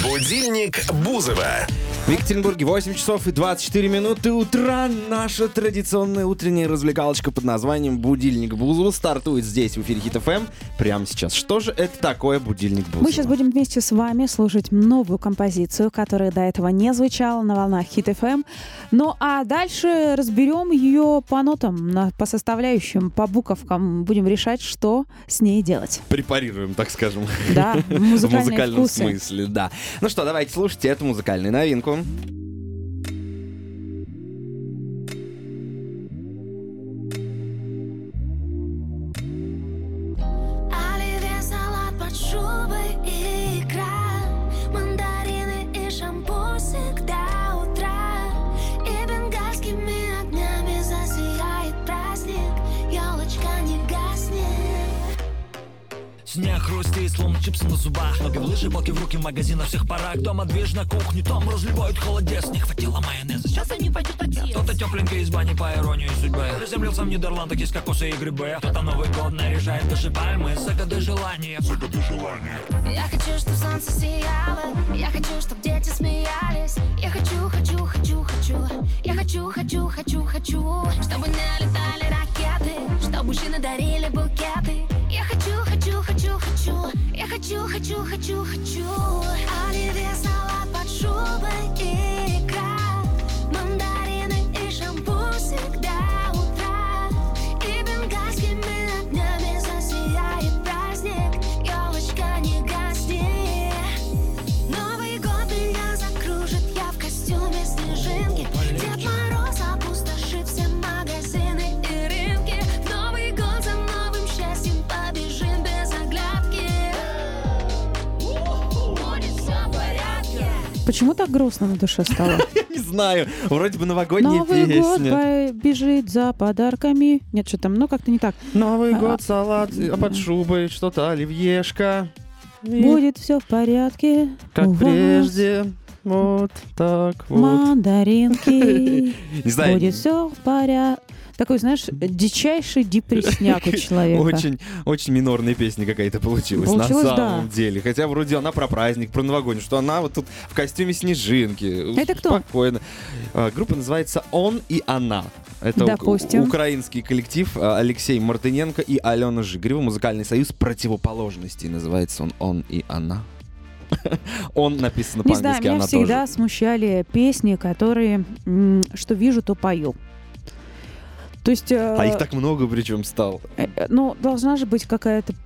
Будильник Бузова. В Екатеринбурге 8 часов и 24 минуты утра. Наша традиционная утренняя развлекалочка под названием «Будильник Бузова» стартует здесь, в эфире Хит ФМ, прямо сейчас. Что же это такое «Будильник Бузова»? Мы сейчас будем вместе с вами слушать новую композицию, которая до этого не звучала на волнах Хит ФМ. Ну а дальше разберем ее по нотам, по составляющим, по буковкам. Будем решать, что с ней делать. Препарируем, так скажем. Да, в музыкальном вкусы. смысле, да. Ну что, давайте слушайте эту музыкальную новинку. Оливье, салат под шубой и икра, мандарины и шампусик до утра, и бенгальскими огнями засияет праздник, елочка не гаснет. Снег хрустит, словно чипсы на зубах. Ноги в лыжи, боки в руки, магазин на всех парах. Дома движ на кухне, там разливают холодец. Не хватило майонеза, сейчас они пойдут отец. Кто-то тепленький из бани, по иронии судьбы. Приземлился в Нидерландах, есть кокосы и грибы. Кто-то Новый год наряжает души пальмы. Загады желания, загады желания. Я хочу, чтоб солнце сияло, я хочу, чтоб дети смеялись. Я хочу, хочу, хочу, хочу. Я хочу, хочу, хочу, хочу. Чтобы не летали ракеты, чтобы мужчины дарили букеты. Я хочу, хочу, хочу, хочу. Я хочу, хочу, хочу, хочу. Оливье, салат под шубой и икра, мандарины и шампусик до утра, и бенгальскими огнями засияет праздник, елочка не гаснет. Новый год меня закружит, я в костюме снежинки. Дед Мороз опустошит все магазины и рынки. В Новый год за новым счастьем побежим без оглядки. Будет все в порядке. Почему так грустно на душе стало? Не знаю, вроде бы новогодняя Новый год песня. бежит за подарками. Нет, что там, ну как-то не так. Новый год, салат под шубой, что-то оливьешка. И Будет все в порядке. как у вас прежде, вот так вот. мандаринки. Не знаю, Будет все в порядке. Такой, знаешь, дичайший депрессняк у человека. очень, очень минорная песня какая-то получилась Получилось, на самом да. деле. Хотя вроде она про праздник, про новогодний, что она вот тут в костюме снежинки. Это кто? Спокойно. Группа называется «Он и она». Это Допустим. украинский коллектив, Алексей Мартыненко и Алена Жигарева. Музыкальный союз противоположностей называется «Он и она». Он написано Не знаю, по-английски, меня она всегда тоже. смущали песни, которые что вижу, то пою. То есть, А их так много причем стало. ну, должна же быть какая-то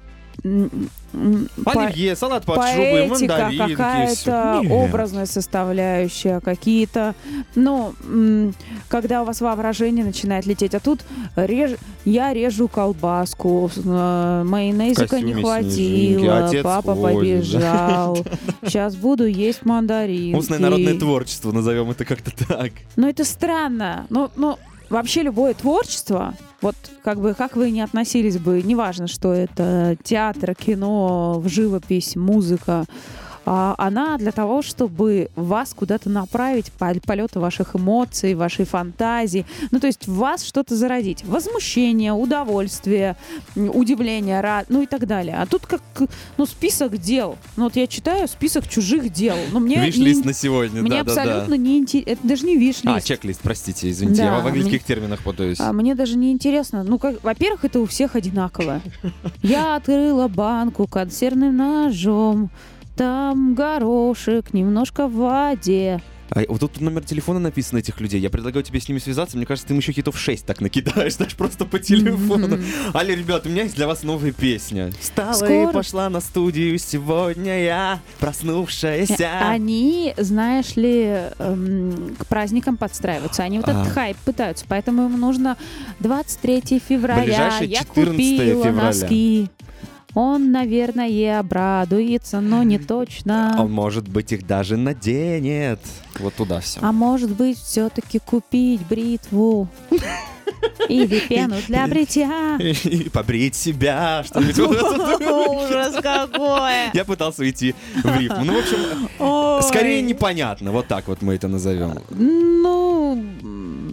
Оливье, салат под шубой, поэтика, мандаринки. какая-то всё. Нет. образная составляющая, какие-то, ну, когда у вас воображение начинает лететь, а тут я режу колбаску, майонезика не костюме снежинки, хватило, отец папа возит, да. побежал, сейчас буду есть мандаринки. Устное народное творчество, назовем это как-то так. Но это странно. Ну, вообще любое творчество, вот как вы не относились бы, неважно, что это театр, кино, живопись, музыка, она для того, чтобы вас куда-то направить, полеты ваших эмоций, вашей фантазии, ну, то есть в вас что-то зародить. Возмущение, удовольствие, удивление, ну и так далее. А тут как, ну, список дел. Ну, вот я читаю список чужих дел. Но мне Виш-лист на сегодня, мне да-да-да. абсолютно не интересно. Это даже не виш-лист. Чек-лист, простите, извините, Да, я в английских терминах путаюсь. Мне даже не интересно. Ну, во-первых, это у всех одинаково. Я открыла банку консервным ножом. Там горошек, немножко в воде. Вот тут номер телефона написан этих людей. Я предлагаю тебе с ними связаться. Мне кажется, ты им еще хитов 6 так накидаешь, знаешь, просто по телефону. Алле, ребят, у меня есть для вас новая песня. Встала Скоро. и пошла на студию. Сегодня я проснувшаяся. Они, знаешь ли, к праздникам подстраиваются. Они вот этот хайп пытаются. Поэтому им нужно 23 февраля. Ближайшее Я 14 купила февраля. носки. Он, наверное, обрадуется, но не точно. Он, может быть, их даже наденет. Вот туда все. А может быть, все-таки купить бритву или пену для бритья. И побрить себя, что-нибудь вот это. Ужас какой! Я пытался уйти в рифму. Ну, в общем, скорее непонятно. Вот так вот мы это назовем. Ну,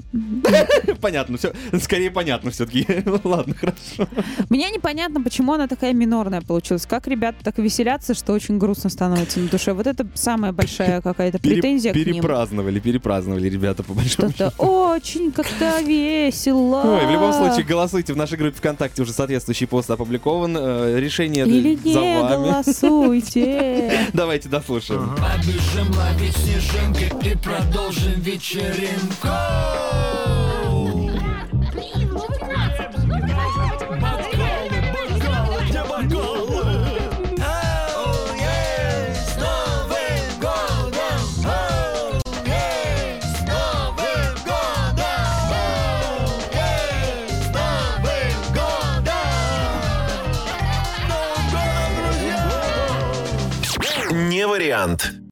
Понятно, все. Скорее понятно все-таки. Ладно, хорошо. Мне непонятно, почему она такая минорная получилась. Как ребята так веселятся, что очень грустно становится на душе. Вот это самая большая какая-то претензия к ним. Перепраздновали ребята, по большому Что-то счету. очень как-то весело. Ой, в любом случае, голосуйте. В нашей группе ВКонтакте уже соответствующий пост опубликован. Решение Или за не вами. голосуйте. Давайте дослушаем. Побежим ловить снежинки и продолжим вечеринку.